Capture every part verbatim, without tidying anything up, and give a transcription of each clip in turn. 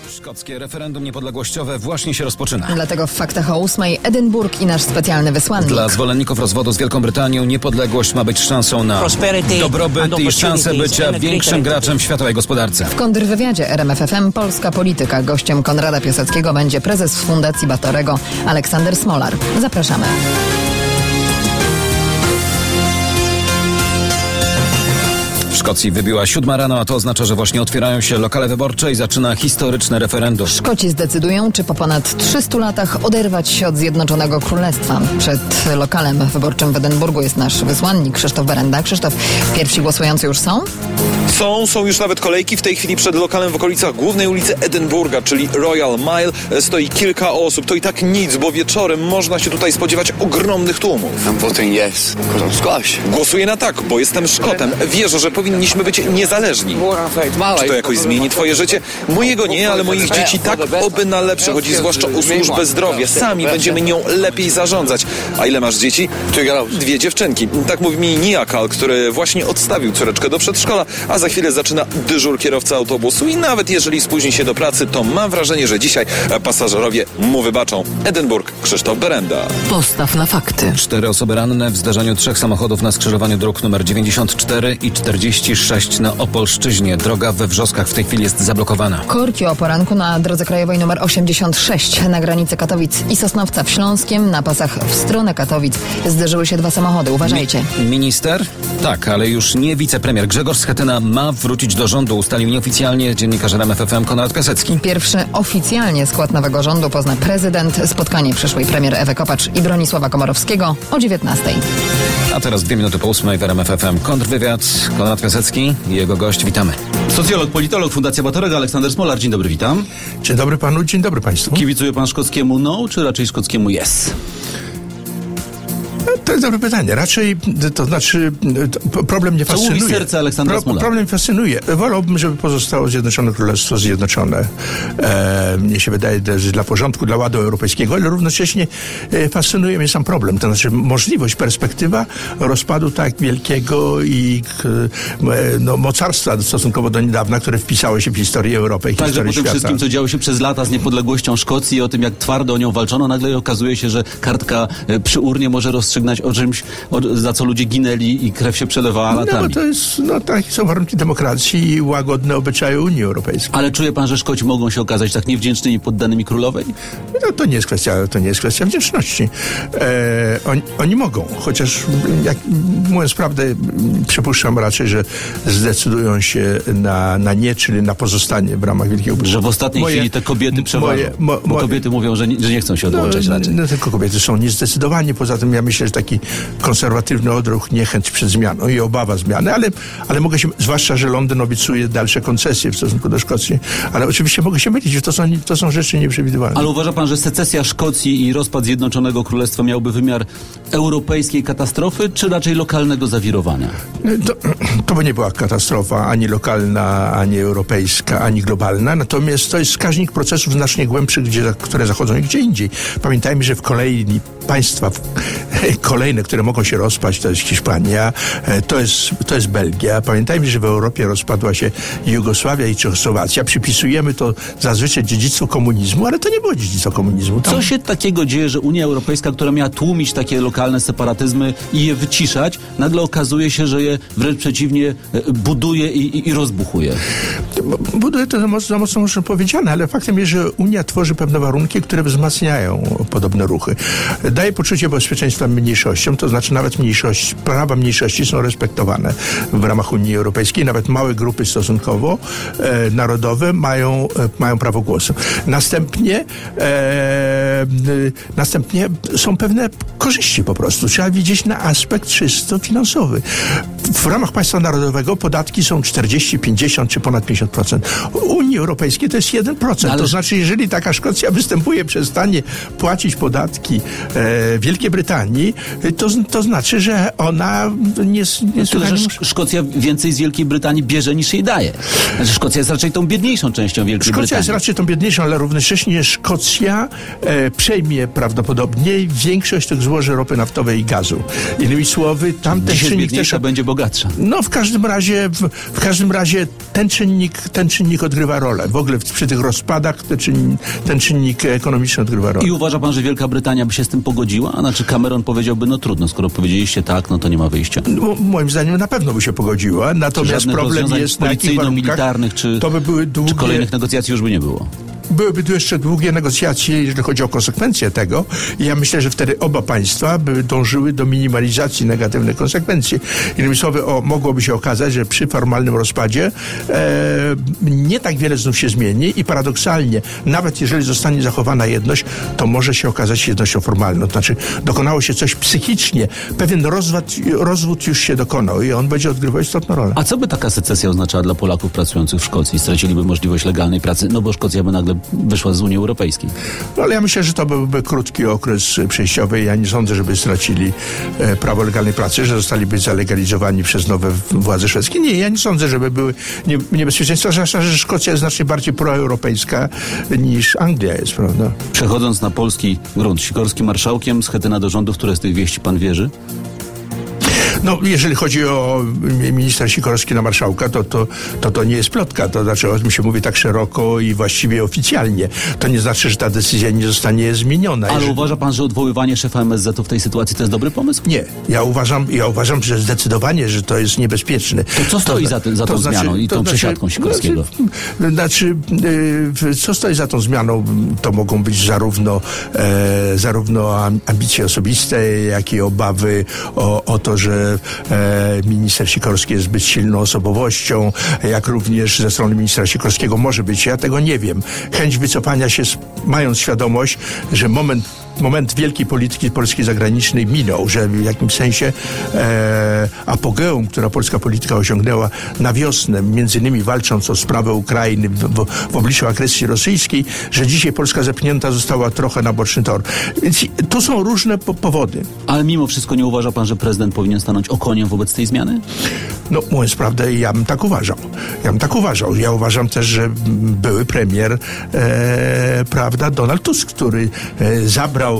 Szkockie referendum niepodległościowe właśnie się rozpoczyna. Dlatego w faktach o ósmej Edynburg i nasz specjalny wysłannik. Dla zwolenników rozwodu z Wielką Brytanią niepodległość ma być szansą na dobrobyt i szansę bycia większym graczem w światowej gospodarce. W kontrwywiadzie R M F F M Polska Polityka. Gościem Konrada Piaseckiego będzie prezes Fundacji Batorego Aleksander Smolar. Zapraszamy. W Szkocji wybiła siódma rano, a to oznacza, że właśnie otwierają się lokale wyborcze i zaczyna historyczne referendum. Szkoci zdecydują, czy po ponad trzystu latach oderwać się od Zjednoczonego Królestwa. Przed lokalem wyborczym w Edynburgu jest nasz wysłannik Krzysztof Berenda. Krzysztof, pierwsi głosujący już są? Są, są już nawet kolejki. W tej chwili przed lokalem w okolicach głównej ulicy Edynburga, czyli Royal Mile, stoi kilka osób. To i tak nic, bo wieczorem można się tutaj spodziewać ogromnych tłumów. I'm voting yes, because I'm Scottish. Głosuję na tak, bo jestem Szkotem. Wierzę, że powinniśmy być niezależni. Czy to jakoś zmieni twoje życie? Mojego nie, ale moich dzieci tak, oby na lepsze. Chodzi zwłaszcza o służbę zdrowia. Sami będziemy nią lepiej zarządzać. A ile masz dzieci? Dwie dziewczynki. Tak mówi mi Niakal, który właśnie odstawił córeczkę do przedszkola, a za chwilę zaczyna dyżur kierowca autobusu i nawet jeżeli spóźni się do pracy, to mam wrażenie, że dzisiaj pasażerowie mu wybaczą. Edynburg, Krzysztof Berenda. Postaw na fakty. Cztery osoby ranne w zdarzeniu trzech samochodów na skrzyżowaniu dróg numer dziewięćdziesiąt cztery i czterdzieści sześć na Opolszczyźnie. Droga we Wrzoskach w tej chwili jest zablokowana. Korki o poranku na drodze krajowej numer osiemdziesiąt sześć na granicy Katowic i Sosnowca w Śląskiem. Na pasach w stronę Katowic zderzyły się dwa samochody. Uważajcie. Mi- minister? Tak, ale już nie wicepremier. Grzegorz Schetyna ma wrócić do rządu, ustalił nieoficjalnie dziennikarz R M F F M Konrad Piasecki. Pierwszy oficjalnie skład nowego rządu pozna prezydent. Spotkanie przyszłej premier Ewy Kopacz i Bronisława Komorowskiego o dziewiętnastej. A teraz dwie minuty po ósmej w R M F F M kontrwywiad. Konrad Piasecki i jego gość. Witamy. Socjolog, politolog, Fundacja Batorego Aleksander Smolar. Dzień dobry, witam. Dzień dobry panu, dzień dobry państwu. Kibicuje pan szkockiemu no, czy raczej szkockiemu yes? To jest dobre pytanie. Raczej, to znaczy, to problem nie Co fascynuje. mówi serce Aleksandra Pro, Smolara? Problem fascynuje. Wolałbym, żeby pozostało Zjednoczone Królestwo zjednoczone. E, mnie się wydaje, że dla porządku, dla ładu europejskiego, ale równocześnie e, fascynuje mnie sam problem. To znaczy możliwość, perspektywa rozpadu tak wielkiego i e, no, mocarstwa stosunkowo do niedawna, które wpisało się w historię Europy i Także historię po tym świata. wszystkim, co działo się przez lata z niepodległością Szkocji, o tym, jak twardo o nią walczono, nagle okazuje się, że kartka e, przy urnie może rozstrzygnąć o czymś, o, za co ludzie ginęli i krew się przelewała latami. No bo to jest, no takie są warunki demokracji i łagodne obyczaje Unii Europejskiej. Ale czuje pan, że Szkoci mogą się okazać tak niewdzięcznymi poddanymi królowej? No, to nie jest kwestia, to nie jest kwestia wdzięczności. E, oni, oni mogą, chociaż jak mówiąc prawdę, przypuszczam raczej, że zdecydują się na, na nie, czyli na pozostanie w ramach Wielkiego Budżetu. Że w ostatniej Moje- chwili te kobiety przeważą. moje- mo- bo moje- kobiety mówią, że nie, że nie chcą się odłączać no, raczej. no tylko kobiety są niezdecydowani. Poza tym ja myślę, że taki konserwatywny odruch, niechęć przed zmianą i obawa zmiany, ale, ale mogę się, zwłaszcza, że Londyn obiecuje dalsze koncesje w stosunku do Szkocji, ale oczywiście mogę się mylić, że to są, to są rzeczy nieprzewidywalne. Ale uważa pan, że secesja Szkocji i rozpad Zjednoczonego Królestwa miałby wymiar europejskiej katastrofy, czy raczej lokalnego zawirowania? To, to by nie była katastrofa ani lokalna, ani europejska, ani globalna, natomiast to jest wskaźnik procesów znacznie głębszych, gdzie, które zachodzą i gdzie indziej. Pamiętajmy, że w kolei państwa kolejne, które mogą się rozpaść, to jest Hiszpania, to jest, to jest Belgia. Pamiętajmy, że w Europie rozpadła się Jugosławia i Czechosłowacja. Przypisujemy to zazwyczaj dziedzictwu komunizmu, ale to nie było dziedzictwo komunizmu. Tam... Co się takiego dzieje, że Unia Europejska, która miała tłumić takie lokalne separatyzmy i je wyciszać, nagle okazuje się, że je wręcz przeciwnie buduje i, i, i rozbuchuje? Buduje to za mocno, za mocno może powiedziane, ale faktem jest, że Unia tworzy pewne warunki, które wzmacniają podobne ruchy. Daje poczucie bezpieczeństwa mniejszościom, to znaczy nawet mniejszości, prawa mniejszości są respektowane w ramach Unii Europejskiej. Nawet małe grupy stosunkowo e, narodowe mają, e, mają prawo głosu. Następnie e, następnie są pewne korzyści po prostu. Trzeba widzieć na aspekt czysto finansowy. W ramach państwa narodowego podatki są czterdzieści, pięćdziesiąt czy ponad pięćdziesiąt procent. W Unii Europejskiej to jest jeden procent. Ale... To znaczy, jeżeli taka Szkocja występuje, przestanie płacić podatki e, e, Wielkiej Brytanii, to, to znaczy, że ona nie, nie Tyle, że Szk- Szkocja więcej z Wielkiej Brytanii bierze niż jej daje. Znaczy, Szkocja jest raczej tą biedniejszą częścią Wielkiej Szkocja Brytanii. jest raczej tą biedniejszą, ale równocześnie Szkocja e, przejmie prawdopodobnie większość tych złoży ropy naftowej i gazu. Innymi słowy, tamten Dzisiaj czynnik biedniejsza też... będzie bogatsza. No w każdym razie, w, w każdym razie ten czynnik, ten czynnik odgrywa rolę. W ogóle przy tych rozpadach ten czynnik, ten czynnik ekonomiczny odgrywa rolę. I uważa pan, że Wielka Brytania by się z tym pogodziła? A znaczy Cameron powiedziałby, no trudno, skoro powiedzieliście tak, no to nie ma wyjścia. No, moim zdaniem na pewno by się pogodziła, natomiast Żadnych problem rozwiązań jest na jakich warunkach. policyjno-militarnych, czy, to by były długie, czy kolejnych negocjacji już by nie było? Byłyby tu jeszcze długie negocjacje, jeżeli chodzi o konsekwencje tego. I ja myślę, że wtedy oba państwa by dążyły do minimalizacji negatywnych konsekwencji. Innymi słowy, o, mogłoby się okazać, że przy formalnym rozpadzie e, nie tak wiele znów się zmieni i paradoksalnie, nawet jeżeli zostanie zachowana jedność, to może się okazać jednością formalną. To znaczy, dokonało się coś psychicznie. Pewien rozwód, rozwód już się dokonał i on będzie odgrywał istotną rolę. A co by taka secesja oznaczała dla Polaków pracujących w Szkocji? Straciliby możliwość legalnej pracy, no bo Szkocja by nagle wyszła z Unii Europejskiej. No ale ja myślę, że to byłby krótki okres przejściowy. Ja nie sądzę, żeby stracili e, prawo legalnej pracy, że zostaliby zalegalizowani przez nowe władze szwedzkie. Nie, ja nie sądzę, żeby były nie, niebezpieczeństwa, zwłaszcza, że Szkocja jest znacznie bardziej proeuropejska niż Anglia jest, prawda? Przechodząc na polski grunt, Sikorski marszałkiem, Schetyna do rządu, w które z tych wieści pan wierzy? No, jeżeli chodzi o ministra Sikorski na marszałka, to to, to to nie jest plotka. To znaczy, o tym się mówi tak szeroko i właściwie oficjalnie. To nie znaczy, że ta decyzja nie zostanie zmieniona. Ale jeżeli... uważa pan, że odwoływanie szefa M S Z-u w tej sytuacji to jest dobry pomysł? Nie. Ja uważam, ja uważam, że zdecydowanie, że to jest niebezpieczne. To co stoi to, za, ty, za tą znaczy, zmianą i tą znaczy, przesiadką Sikorskiego? Znaczy, znaczy yy, co stoi za tą zmianą? To mogą być zarówno, e, zarówno ambicje osobiste, jak i obawy o, o to, że E, minister Sikorski jest zbyt silną osobowością, jak również ze strony ministra Sikorskiego może być. Ja tego nie wiem. Chęć wycofania się, mając świadomość, że moment moment wielkiej polityki polskiej zagranicznej minął, że w jakimś sensie e, apogeum, która polska polityka osiągnęła na wiosnę, między innymi walcząc o sprawę Ukrainy w, w, w obliczu agresji rosyjskiej, że dzisiaj Polska zepchnięta została trochę na boczny tor. Więc tu są różne po, powody. Ale mimo wszystko nie uważa pan, że prezydent powinien stanąć okoniem wobec tej zmiany? No, mówiąc prawdę, ja bym tak uważał. Ja bym tak uważał. Ja uważam też, że były premier, e, prawda, Donald Tusk, który e, zabrał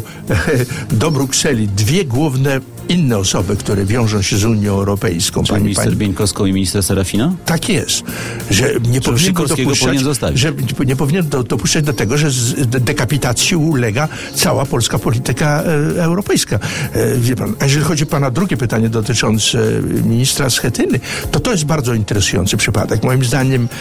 do Brukseli dwie główne inne osoby, które wiążą się z Unią Europejską. Czyli minister pani... Bieńkowską i minister Serafina? Tak jest. Że nie że powinien dopuszczać, powinien zostawić. że nie powinien do, dopuszczać do tego, że z dekapitacji ulega cała polska polityka e, europejska. E, wie pan, a jeżeli chodzi o pana drugie pytanie dotyczące ministra Schetyny, to to jest bardzo interesujący przypadek. Moim zdaniem e,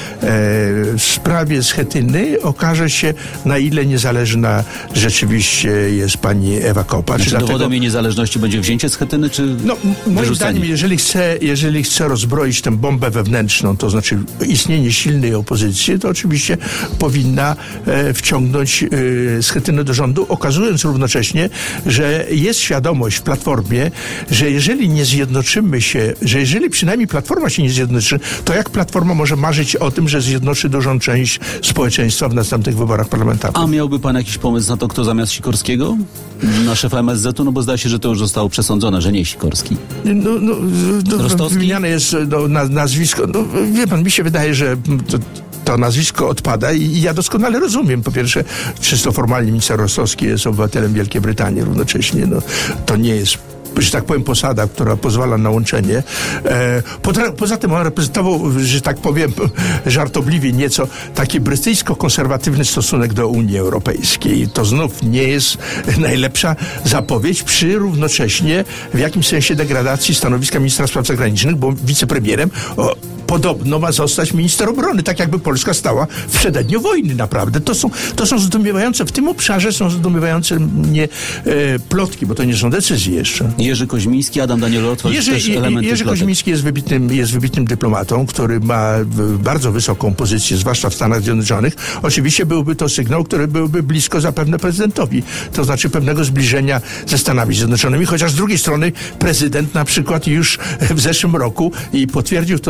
w sprawie Schetyny okaże się, na ile niezależna rzeczywiście jest pani Ewa Kopacz. Czy dlatego... dowodem jej niezależności będzie wzięcie Schetyny, czy No, moim wyrzucenie? zdaniem, jeżeli chce, jeżeli chce rozbroić tę bombę wewnętrzną, to znaczy istnienie silnej opozycji, to oczywiście powinna e, wciągnąć e, Schetynę do rządu, okazując równocześnie, że jest świadomość w Platformie, że jeżeli nie zjednoczymy się, że jeżeli przynajmniej Platforma się nie zjednoczy, to jak Platforma może marzyć o tym, że zjednoczy dużą część społeczeństwa w następnych wyborach parlamentarnych? A miałby pan jakiś pomysł na to, kto zamiast Sikorskiego? Na szefa M S Z-u? No bo zdaje się, że to już zostało przesądzone, że nie Sikorski. No, no, no, wymieniane jest no, nazwisko. No, wie pan, mi się wydaje, że to, to nazwisko odpada i ja doskonale rozumiem. Po pierwsze, czysto formalnie minister Rostowski jest obywatelem Wielkiej Brytanii równocześnie. No, to nie jest, że tak powiem, posada, która pozwala na łączenie. E, poza, poza tym on reprezentował, że tak powiem, żartobliwie nieco taki brytyjsko-konserwatywny stosunek do Unii Europejskiej. To znów nie jest najlepsza zapowiedź przy równocześnie w jakimś sensie degradacji stanowiska ministra spraw zagranicznych, bo wicepremierem o, podobno ma zostać minister obrony, tak jakby Polska stała w przededniu wojny naprawdę. To są, to są zdumiewające, w tym obszarze są zdumiewające mnie e, plotki, bo to nie są decyzje jeszcze. Jerzy Koźmiński, Adam Daniel-Otwald, Jerzy, też elementy Jerzy Koźmiński jest wybitnym, jest wybitnym dyplomatą, który ma bardzo wysoką pozycję, zwłaszcza w Stanach Zjednoczonych. Oczywiście byłby to sygnał, który byłby blisko zapewne prezydentowi. To znaczy pewnego zbliżenia ze Stanami Zjednoczonymi, chociaż z drugiej strony prezydent na przykład już w zeszłym roku i potwierdził to znów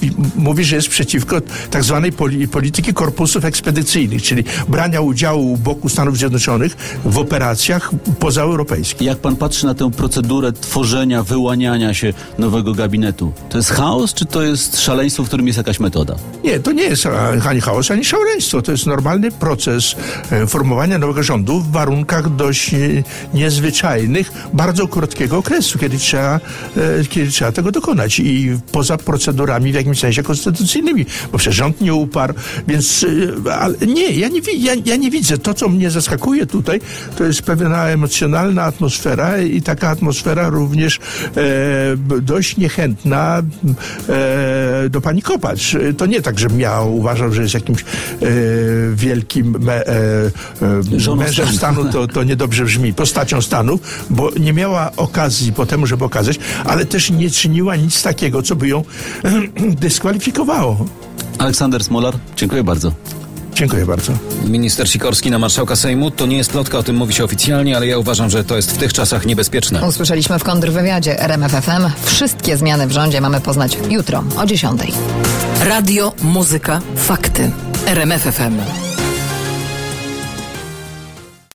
i mówi, że jest przeciwko tak zwanej poli, polityki korpusów ekspedycyjnych, czyli brania udziału u boku Stanów Zjednoczonych w operacjach pozaeuropejskich. Jak pan patrzy na tę procedurę tworzenia, wyłaniania się nowego gabinetu, to jest chaos, czy to jest szaleństwo, w którym jest jakaś metoda? Nie, to nie jest ani chaos, ani szaleństwo. To jest normalny proces formowania nowego rządu w warunkach dość niezwyczajnych, bardzo krótkiego okresu, kiedy trzeba, kiedy trzeba tego dokonać i poza procedurami w jakimś sensie konstytucyjnymi, bo przecież rząd nie uparł, więc ale nie, ja nie, ja, ja nie widzę. To, co mnie zaskakuje tutaj, to jest pewna emocjonalna atmosfera i taka atmosfera również e, dość niechętna e, do pani Kopacz. To nie tak, żebym ja uważał, że jest jakimś e, wielkim me, e, e, mężem stanu, to, to niedobrze brzmi, postacią stanu, bo nie miała okazji po temu, żeby okazać, ale też nie czyniła nic takiego, co by ją dyskwalifikowało. Aleksander Smolar, dziękuję bardzo. Dziękuję bardzo. Minister Sikorski na marszałka Sejmu. To nie jest plotka, o tym mówi się oficjalnie, ale ja uważam, że to jest w tych czasach niebezpieczne. Usłyszeliśmy w kontrwywiadzie R M F F M. Wszystkie zmiany w rządzie mamy poznać jutro o dziesiątej. Radio, muzyka, fakty. R M F F M.